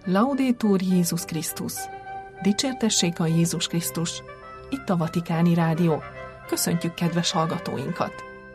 Laudetur Jézus Krisztus! Dicsértessék a Jézus Krisztus! Itt a Vatikáni Rádió. Köszöntjük kedves hallgatóinkat!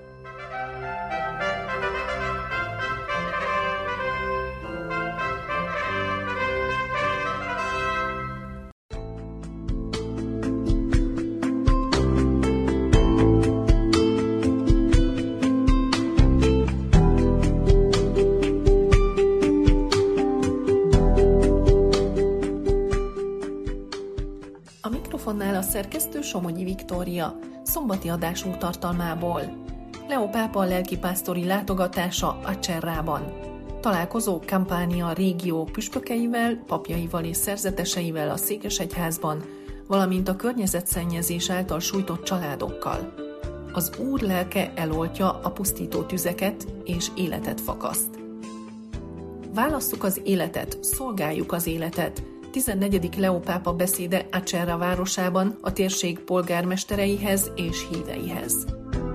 A szerkesztő Somogyi Viktória, szombati adásunk tartalmából. Leó pápa lelkipásztori látogatása Acerrában. Találkozó Campania régió püspökeivel, papjaival és szerzeteseivel a Székesegyházban, valamint a környezetszennyezés által sújtott családokkal. Az Úr lelke eloltja a pusztító tüzeket és életet fakaszt. Válasszuk az életet, szolgáljuk az életet. 14. Leó pápa beszéde Acerra városában a térség polgármestereihez és híveihez.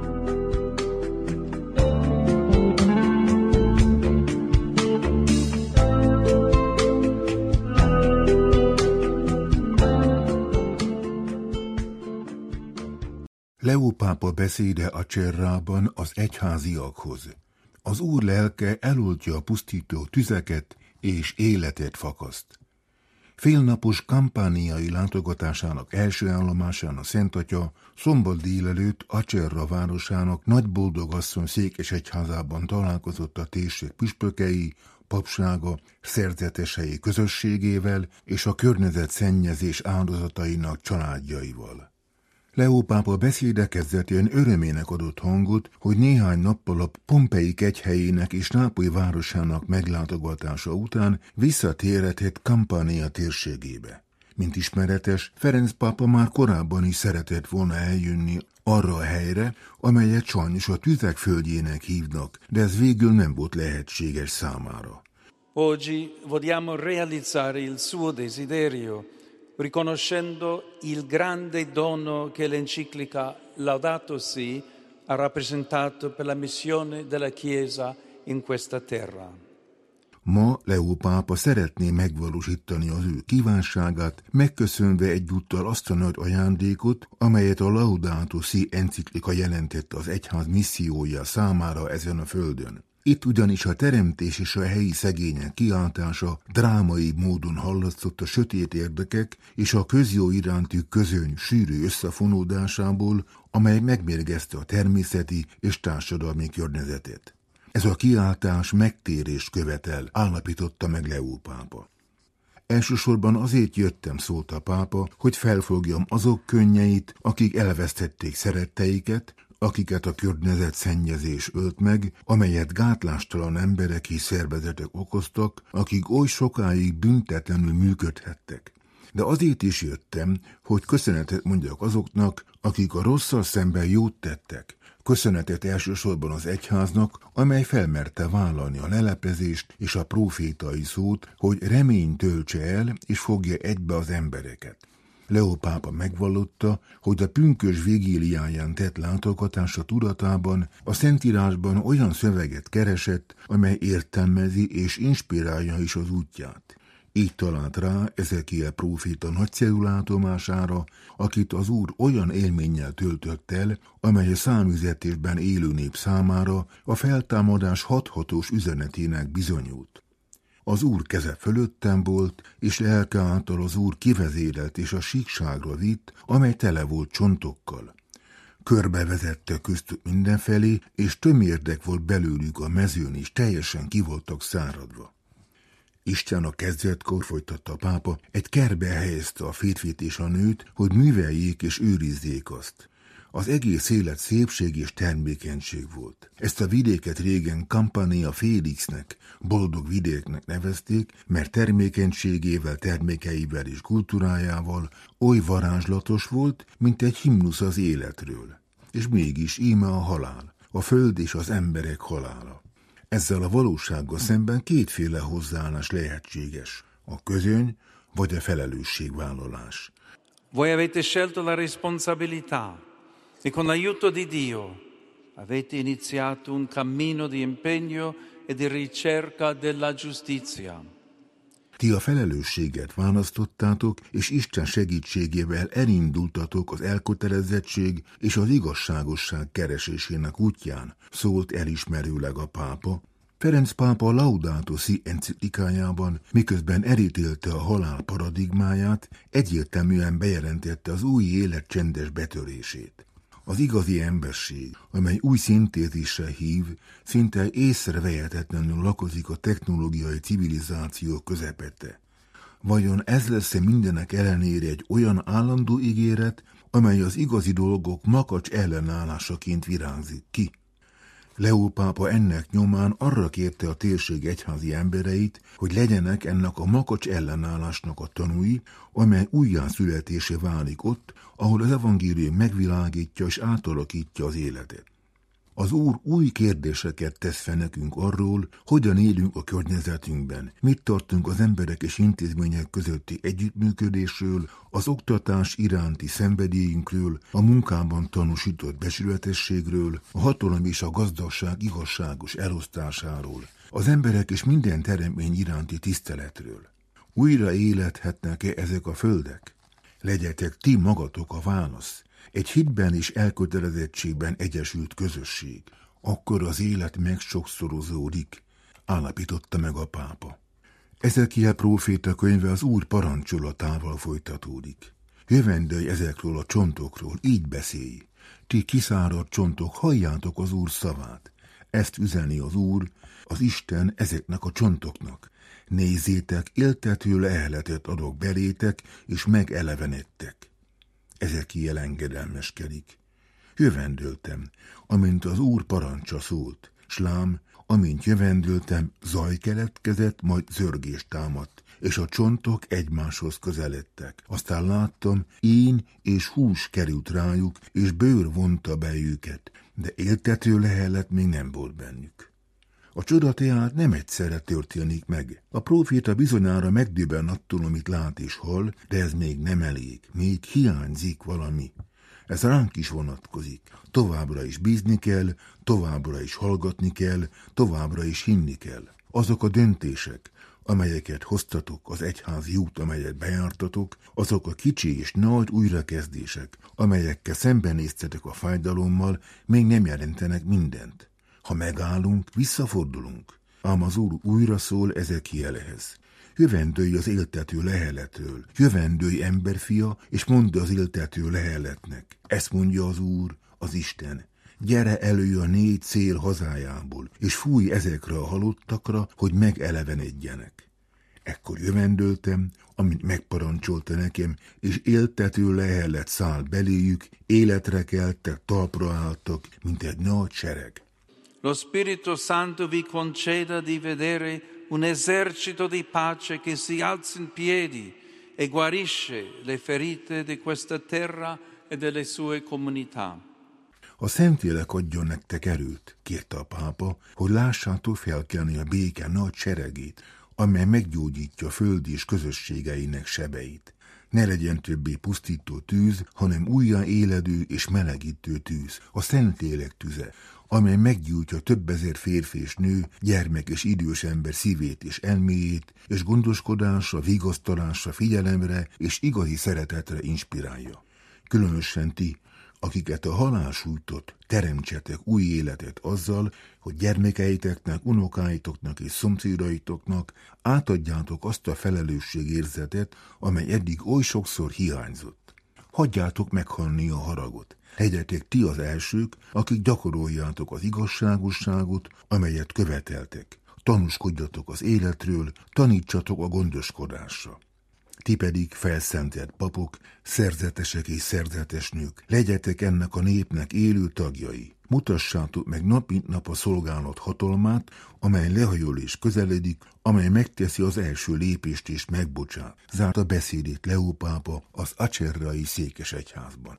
Leó pápa beszéde Acerrában az egyháziakhoz. Az Úr lelke eloltja a pusztító tüzeket és életet fakaszt. Félnapos kampániai látogatásának első állomásán a Szent Atya szombat délelőtt Acerra városának Nagyboldogasszony székesegyházában találkozott a térség püspökei, papsága, szerzetesei közösségével és a környezetszennyezés áldozatainak családjaival. Leó pápa beszéde kezdetén örömének adott hangot, hogy néhány nappal a Pompei kegyhelyének és Nápoly városának meglátogatása után visszatérhetett Campania térségébe. Mint ismeretes, Ferenc pápa már korábban is szeretett volna eljönni arra a helyre, amelyet sajnos a tüzek földjének hívnak, de ez végül nem volt lehetséges számára. Oggi vogliamo realizzare il suo desiderio, riconoscendo il grande dono che l'enciclica Laudato Si ha rappresentato per la missione della Chiesa in questa terra. Ma Leó pápa szeretné megvalósítani az ő kívánságát, megköszönve egyúttal azt a nagy ajándékot, amelyet a Laudato Si enciklika jelentett az egyház missziója számára ezen a földön. Itt ugyanis a teremtés és a helyi szegények kiáltása drámai módon hallatszott a sötét érdekek és a közjó iránti közöny sűrű összefonódásából, amely megmérgezte a természeti és társadalmi környezetet. Ez a kiáltás megtérést követel, állapította meg Leó pápa. Elsősorban azért jöttem, szólt a pápa, hogy felfogjam azok könnyeit, akik elvesztették szeretteiket, akiket a környezetszennyezés ölt meg, amelyet gátlástalan emberek és szervezetek okoztak, akik oly sokáig büntetlenül működhettek. De azért is jöttem, hogy köszönetet mondjak azoknak, akik a rosszal szemben jót tettek. Köszönetet elsősorban az egyháznak, amely felmerte vállalni a leleplezést és a prófétai szót, hogy remény töltse el és fogja egybe az embereket. Leó pápa megvallotta, hogy a pünkösd vigíliáján tett látogatása tudatában a Szentírásban olyan szöveget keresett, amely értelmezi és inspirálja is az útját. Így talált rá Ezekiel próféta nagyszerű látomására, akit az Úr olyan élménnyel töltött el, amely a számüzetésben élő nép számára a feltámadás hathatós üzenetének bizonyult. Az Úr keze fölöttem volt, és lelke által az Úr kivezérelt és a síkságra vitt, amely tele volt csontokkal. Körbevezette köztük mindenfelé, és tömérdek volt belőlük a mezőn is, teljesen ki voltak száradva. Isten a kezdetkor, folytatta a pápa, egy kertbe helyezte a férfit és a nőt, hogy műveljék és őrizzék azt. Az egész élet szépség és termékenység volt. Ezt a vidéket régen Campania Felixnek, boldog vidéknek nevezték, mert termékenységével, termékeivel és kultúrájával oly varázslatos volt, mint egy himnusz az életről. És mégis íme a halál, a föld és az emberek halála. Ezzel a valósággal szemben kétféle hozzáállás lehetséges, a közöny vagy a felelősségvállalás. Voi avete scelto la responsabilità e con l'aiuto di Dio avete iniziato un cammino di impegno e di ricerca della giustizia. Ti a felelősséget választottátok, és Isten segítségével elindultatok az elkötelezettség és az igazságosság keresésének útján, szólt elismerőleg a pápa. Ferenc pápa a Laudato Si enciklikájában, miközben elítélte a halál paradigmáját, egyértelműen bejelentette az új élet csendes betörését. Az igazi emberség, amely új szintézisre hív, szinte észrevehetetlenül lakozik a technológiai civilizáció közepette. Vajon ez lesz-e mindenek ellenére egy olyan állandó ígéret, amely az igazi dolgok makacs ellenállásaként virágzik ki? Leó pápa ennek nyomán arra kérte a térség egyházi embereit, hogy legyenek ennek a makacs ellenállásnak a tanúi, amely újjászületésé válik ott, ahol az evangélium megvilágítja és átalakítja az életet. Az Úr új kérdéseket tesz fel nekünk arról, hogyan élünk a környezetünkben, mit tartunk az emberek és intézmények közötti együttműködésről, az oktatás iránti szenvedélyünkről, a munkában tanúsított becsületességről, a hatalom és a gazdagság igazságos elosztásáról, az emberek és minden teremtmény iránti tiszteletről. Újra élethetnek-e ezek a földek? Legyetek ti magatok a válasz. Egy hitben és elkötelezettségben egyesült közösség. Akkor az élet megsokszorozódik, állapította meg a pápa. Ezekiel próféta könyve az Úr parancsolatával folytatódik. Jövendőj ezekről a csontokról, így beszélj. Ti kiszáradt csontok, halljátok az Úr szavát. Ezt üzeni az Úr, az Isten ezeknek a csontoknak. Nézzétek, éltető leheletet adok belétek, és megelevenedtek. Ezekiel engedelmeskedik. Jövendöltem, amint az Úr parancsa szólt, s lám, amint jövendöltem, zaj keletkezett, majd zörgés támadt, és a csontok egymáshoz közeledtek. Aztán láttam, ín és hús került rájuk, és bőr vonta be őket, de éltető lehelet még nem volt bennük. A csoda tehát nem egyszerre történik meg. A próféta bizonyára megdöbben attól, amit lát és hall, de ez még nem elég, még hiányzik valami. Ez ránk is vonatkozik. Továbbra is bízni kell, továbbra is hallgatni kell, továbbra is hinni kell. Azok a döntések, amelyeket hoztatok, az egyházi út, amelyet bejártatok, azok a kicsi és nagy újrakezdések, amelyekkel szembenéztetek a fájdalommal, még nem jelentenek mindent. Ha megállunk, visszafordulunk. Ám az Úr újra szól Ezekielhez. Jövendőj az éltető leheletről, jövendőj emberfia, és mondd az éltető leheletnek. Ezt mondja az Úr, az Isten. Gyere elő a 4 szél hazájából, és fújj ezekre a halottakra, hogy megelevenedjenek. Ekkor jövendöltem, amint megparancsolta nekem, és éltető lehelet száll beléjük, életre keltek, talpra álltak, mint egy nagy sereg. Lo Spirito Santo vi conceda di vedere un esercito di pace che si alza in piedi e guarisce le ferite di questa terra e delle sue comunità. A Szentlélek adjon nektek erőt, kérte a pápa, hogy lássátok felkelni a béke nagy seregét, amely meggyógyítja földi és közösségeinek sebeit. Ne legyen többé pusztító tűz, hanem újjá éledő és melegítő tűz, a Szentlélek tüze, amely meggyújtja több ezer férfi és nő, gyermek és idős ember szívét és elméjét, és gondoskodásra, vigasztalásra, figyelemre és igazi szeretetre inspirálja. Különösen ti, akiket a halál sújtott, teremtsetek új életet azzal, hogy gyermekeiteknek, unokáitoknak és szomszédaitoknak átadjátok azt a felelősségérzetet, amely eddig oly sokszor hiányzott. Hagyjátok meghalni a haragot. Legyetek ti az elsők, akik gyakoroljátok az igazságosságot, amelyet követeltek. Tanúskodjatok az életről, tanítsatok a gondoskodásra. Ti pedig felszentelt papok, szerzetesek és szerzetes nők, legyetek ennek a népnek élő tagjai. Mutassátok meg nap mint nap a szolgálat hatalmát, amely lehajol és közeledik, amely megteszi az első lépést és megbocsát. Zárta beszédét Leó pápa az acerrai székesegyházban.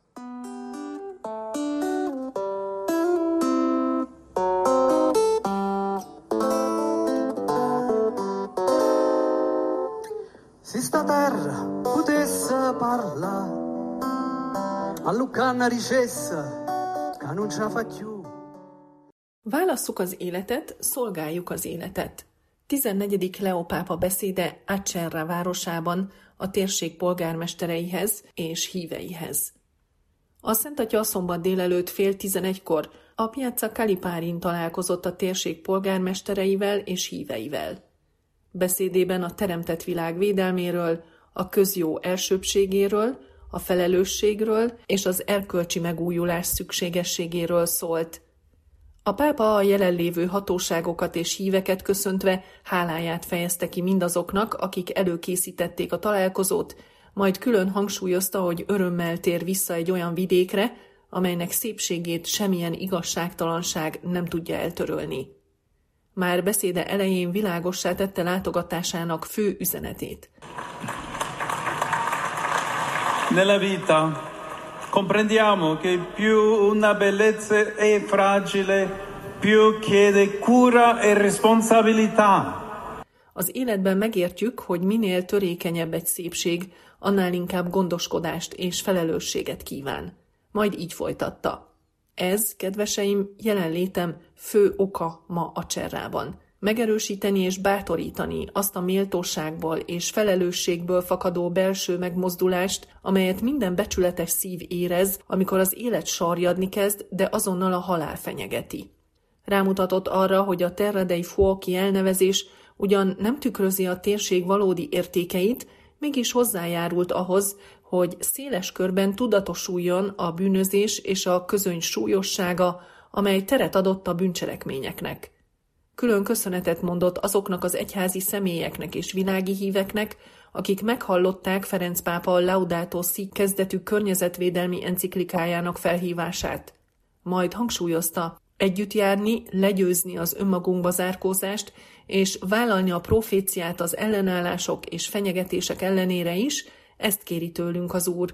Se sta terra potesse parlare, a Luccanna dicesse che non ce la fa più. Válasszuk az életet, szolgáljuk az életet. 14. Leó pápa beszéde Acerra városában a térség polgármestereihez és híveihez. A Szent Atya szombat délelőtt 10:30-kor a Piazza Calipárin találkozott a térség polgármestereivel és híveivel. Beszédében a teremtett világ védelméről, a közjó elsőbbségéről, a felelősségről és az erkölcsi megújulás szükségességéről szólt. A pápa a jelenlévő hatóságokat és híveket köszöntve háláját fejezte ki mindazoknak, akik előkészítették a találkozót, majd külön hangsúlyozta, hogy örömmel tér vissza egy olyan vidékre, amelynek szépségét semmilyen igazságtalanság nem tudja eltörölni. Már beszéde elején világossá tette látogatásának fő üzenetét. Nella vita comprendiamo che più una bellezza è fragile, più chiede cura e responsabilità. Az életben megértjük, hogy minél törékenyebb egy szépség, annál inkább gondoskodást és felelősséget kíván. Majd így folytatta. Ez, kedveseim, jelenlétem fő oka ma Acerrában. Megerősíteni és bátorítani azt a méltóságból és felelősségből fakadó belső megmozdulást, amelyet minden becsületes szív érez, amikor az élet sarjadni kezd, de azonnal a halál fenyegeti. Rámutatott arra, hogy a Terra dei Fuochi elnevezés ugyan nem tükrözi a térség valódi értékeit, mégis hozzájárult ahhoz, hogy széles körben tudatosuljon a bűnözés és a közöny súlyossága, amely teret adott a bűncselekményeknek. Külön köszönetet mondott azoknak az egyházi személyeknek és világi híveknek, akik meghallották Ferenc pápa Laudato Si kezdetű környezetvédelmi enciklikájának felhívását. Majd hangsúlyozta, együtt járni, legyőzni az önmagunkba zárkózást, és vállalni a proféciát az ellenállások és fenyegetések ellenére is, ezt kéri tőlünk az Úr.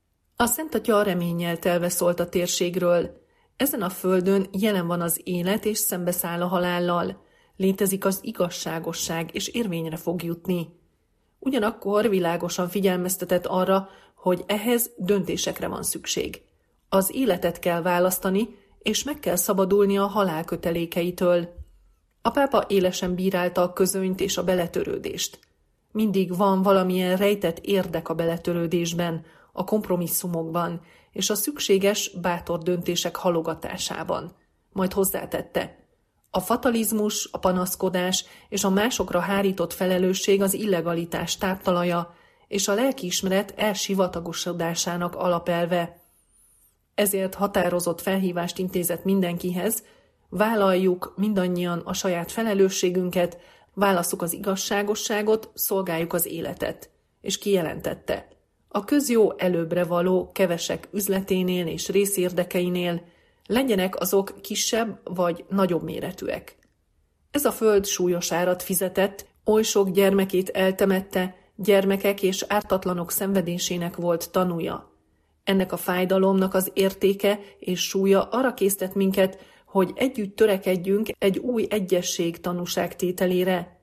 A Szent Atya reménnyel telve szólt a térségről. Ezen a földön jelen van az élet és szembeszáll a halállal. Létezik az igazságosság és érvényre fog jutni. Ugyanakkor világosan figyelmeztetett arra, hogy ehhez döntésekre van szükség. Az életet kell választani, és meg kell szabadulni a halál kötelékeitől. A pápa élesen bírálta a közönyt és a beletörődést. Mindig van valamilyen rejtett érdek a beletörődésben, a kompromisszumokban és a szükséges, bátor döntések halogatásában. Majd hozzátette, a fatalizmus, a panaszkodás és a másokra hárított felelősség az illegalitás táptalaja és a lelkiismeret elsivatagosodásának alapelve. Ezért határozott felhívást intézett mindenkihez, vállaljuk mindannyian a saját felelősségünket, válasszuk az igazságosságot, szolgáljuk az életet. És kijelentette, a közjó előbbre való kevesek üzleténél és részérdekeinél legyenek azok kisebb vagy nagyobb méretűek. Ez a föld súlyos árat fizetett, oly sok gyermekét eltemette, gyermekek és ártatlanok szenvedésének volt tanúja. Ennek a fájdalomnak az értéke és súlya arra késztet minket, hogy együtt törekedjünk egy új egyesség tanúságtételére.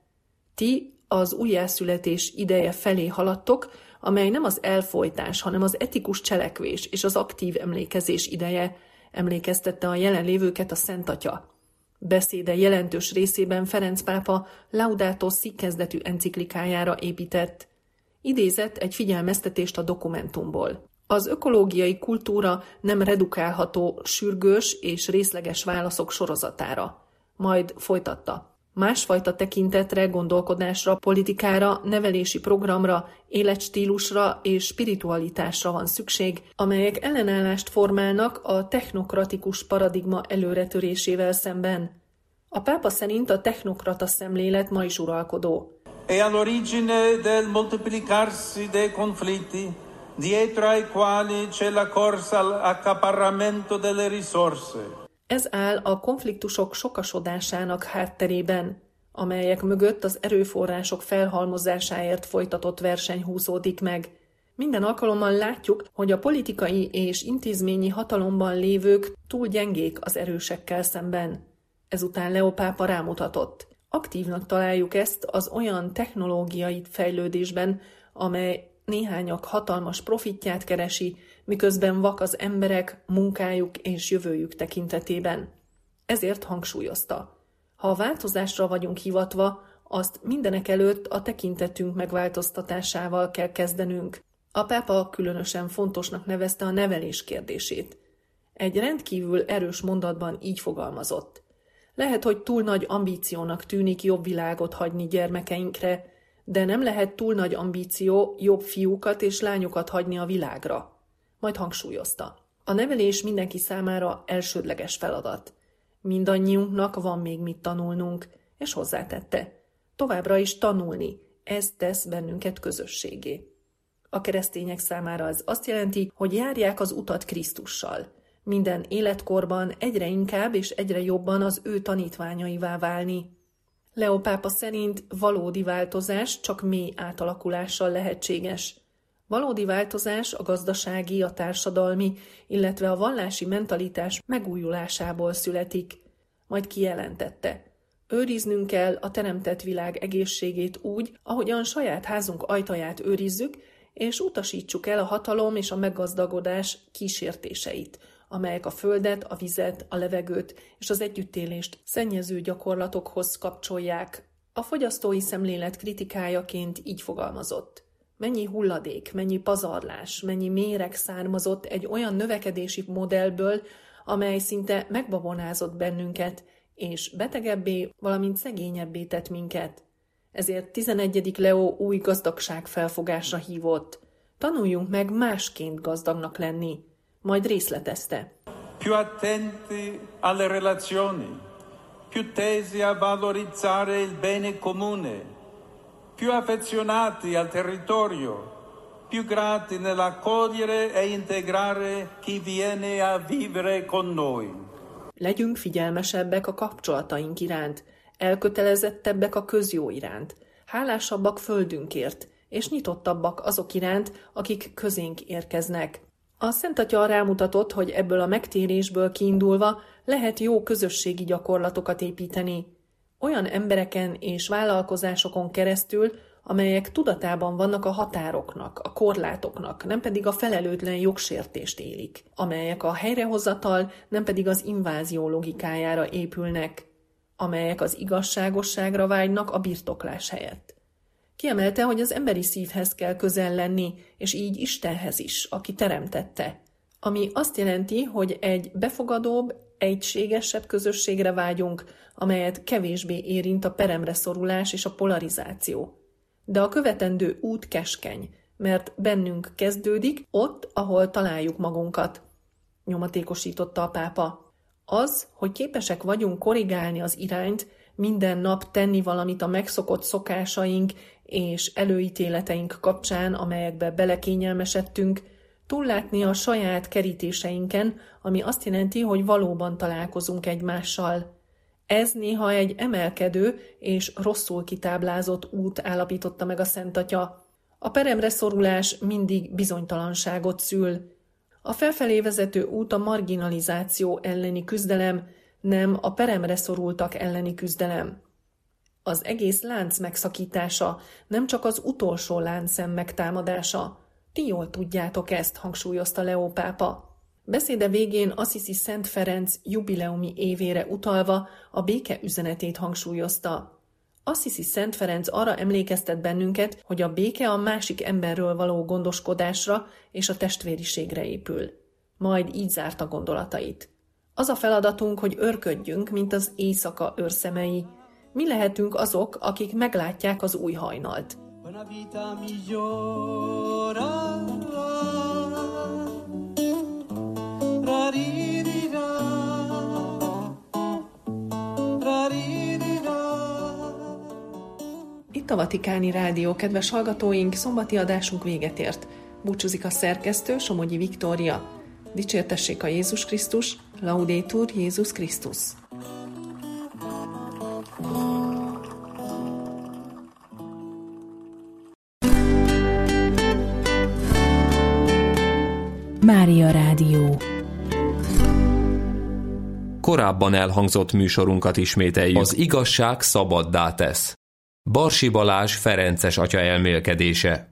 Ti az újjászületés ideje felé haladtok, amely nem az elfojtás, hanem az etikus cselekvés és az aktív emlékezés ideje, emlékeztette a jelenlévőket a Szent Atya. Beszéde jelentős részében Ferenc pápa Laudato Si kezdetű enciklikájára épített. Idézett egy figyelmeztetést a dokumentumból. Az ökológiai kultúra nem redukálható sürgős és részleges válaszok sorozatára. Majd folytatta. Másfajta tekintetre, gondolkodásra, politikára, nevelési programra, életstílusra és spiritualitásra van szükség, amelyek ellenállást formálnak a technokratikus paradigma előretörésével szemben. A pápa szerint a technokrata szemlélet ma is uralkodó. È all'origine del moltiplicarsi dei conflitti, dietro ai quali c'è la corsa all'accaparramento delle risorse. Ez áll a konfliktusok sokasodásának hátterében, amelyek mögött az erőforrások felhalmozásáért folytatott verseny húzódik meg. Minden alkalommal látjuk, hogy a politikai és intézményi hatalomban lévők túl gyengék az erősekkel szemben. Ezután Leó pápa rámutatott. Aktívnak találjuk ezt az olyan technológiai fejlődésben, amely néhányak hatalmas profitját keresi, miközben vak az emberek, munkájuk és jövőjük tekintetében. Ezért hangsúlyozta. Ha a változásra vagyunk hivatva, azt mindenek előtt a tekintetünk megváltoztatásával kell kezdenünk. A pápa különösen fontosnak nevezte a nevelés kérdését. Egy rendkívül erős mondatban így fogalmazott. Lehet, hogy túl nagy ambíciónak tűnik jobb világot hagyni gyermekeinkre, de nem lehet túl nagy ambíció jobb fiúkat és lányokat hagyni a világra. Majd hangsúlyozta. A nevelés mindenki számára elsődleges feladat. Mindannyiunknak van még mit tanulnunk, és hozzátette. Továbbra is tanulni, ez tesz bennünket közösségé. A keresztények számára ez azt jelenti, hogy járják az utat Krisztussal. Minden életkorban egyre inkább és egyre jobban az ő tanítványaivá válni. Leó pápa szerint valódi változás csak mély átalakulással lehetséges. Valódi változás a gazdasági, a társadalmi, illetve a vallási mentalitás megújulásából születik. Majd kijelentette. Őriznünk kell a teremtett világ egészségét úgy, ahogyan saját házunk ajtaját őrizzük, és utasítsuk el a hatalom és a meggazdagodás kísértéseit, amelyek a földet, a vizet, a levegőt és az együttélést szennyező gyakorlatokhoz kapcsolják. A fogyasztói szemlélet kritikájaként így fogalmazott. Mennyi hulladék, mennyi pazarlás, mennyi méreg származott egy olyan növekedési modellből, amely szinte megbabonázott bennünket, és betegebbé, valamint szegényebbé tett minket. Ezért 11. Leó új gazdagság felfogásra hívott. Tanuljunk meg másként gazdagnak lenni. Majd részletezte. Più attenti alle relazioni, più tesi a valorizzare il bene comune, più affezionati al territorio, più grati nell'accogliere e integrare chi viene a vivere con noi. Legyünk figyelmesebbek a kapcsolataink iránt, elkötelezettebbek a közjó iránt, hálásabbak földünkért, és nyitottabbak azok iránt, akik közénk érkeznek. A Szent Atya rámutatott, hogy ebből a megtérésből kiindulva lehet jó közösségi gyakorlatokat építeni. Olyan embereken és vállalkozásokon keresztül, amelyek tudatában vannak a határoknak, a korlátoknak, nem pedig a felelőtlen jogsértést élik, amelyek a helyrehozatal, nem pedig az invázió logikájára épülnek, amelyek az igazságosságra vágynak a birtoklás helyett. Kiemelte, hogy az emberi szívhez kell közel lenni, és így Istenhez is, aki teremtette. Ami azt jelenti, hogy egy befogadóbb, egységesebb közösségre vágyunk, amelyet kevésbé érint a peremre szorulás és a polarizáció. De a követendő út keskeny, mert bennünk kezdődik, ott, ahol találjuk magunkat, nyomatékosította a pápa. Az, hogy képesek vagyunk korrigálni az irányt, minden nap tenni valamit a megszokott szokásaink és előítéleteink kapcsán, amelyekbe belekényelmesedtünk, túllátni a saját kerítéseinken, ami azt jelenti, hogy valóban találkozunk egymással. Ez néha egy emelkedő és rosszul kitáblázott út állapította meg a Szent Atya. A peremre szorulás mindig bizonytalanságot szül. A felfelé vezető út a marginalizáció elleni küzdelem, nem a peremre szorultak elleni küzdelem. Az egész lánc megszakítása, nem csak az utolsó láncszem megtámadása. Ti jól tudjátok ezt, hangsúlyozta Leó pápa. Beszéde végén Assisi Szent Ferenc jubileumi évére utalva a béke üzenetét hangsúlyozta. Assisi Szent Ferenc arra emlékeztet bennünket, hogy a béke a másik emberről való gondoskodásra és a testvériségre épül. Majd így zárta gondolatait. Az a feladatunk, hogy örködjünk, mint az éjszaka őrszemei. Mi lehetünk azok, akik meglátják az új hajnalt. Itt a Vatikáni Rádió, kedves hallgatóink, szombati adásunk véget ért. Búcsúzik a szerkesztő, Somogyi Viktória. Dicsértessék a Jézus Krisztus, Laudetur Jézus Krisztus. Mária Rádió. Korábban elhangzott műsorunkat ismételjük. Az igazság szabaddá tesz. Barsi Balázs ferences atya elmélkedése.